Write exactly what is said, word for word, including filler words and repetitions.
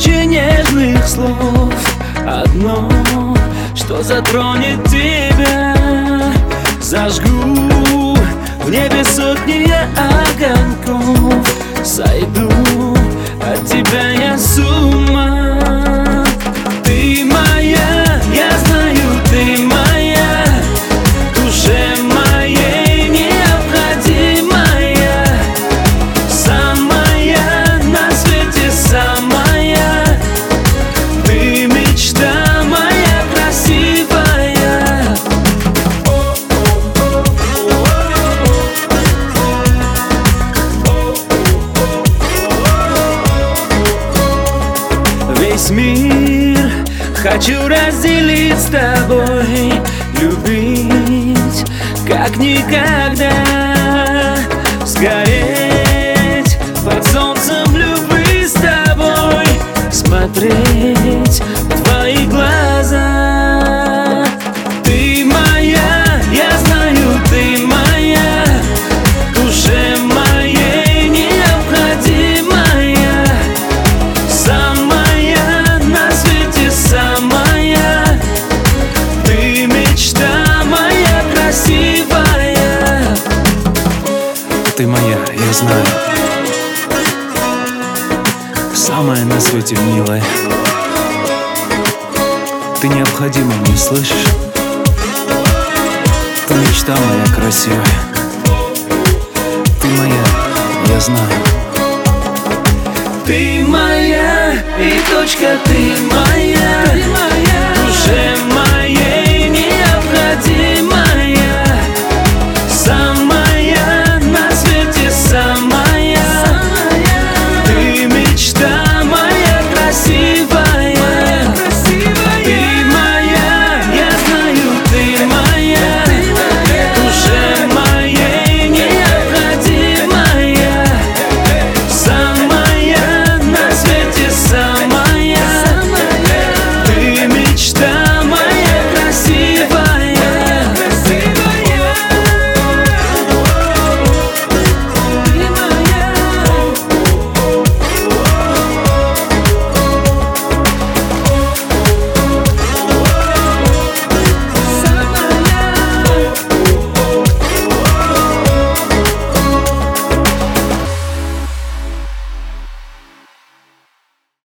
тысячи нежных слов, одно, что затронет тебя. Зажгу в небе сотни огоньков, сойду от тебя я с ума. Ты моя, я знаю, ты моя, душе моей необходимая, самая на свете, самая. Ты мечта моя красивая. Весь мир хочу разделить с тобой, любить как никогда, сгореть под солнцем любви с тобой, смотреть в твои глаза. Ты моя, я знаю, ты моя, душе моей необходимая, самая на свете, самая. Ты мечта моя красивая. Ты моя, я знаю, самая на свете милая. Ты необходима мне, слышишь? Ты мечта моя красивая. Ты моя, я знаю. Ты моя, и точка, ты моя, ты моя, душе моя.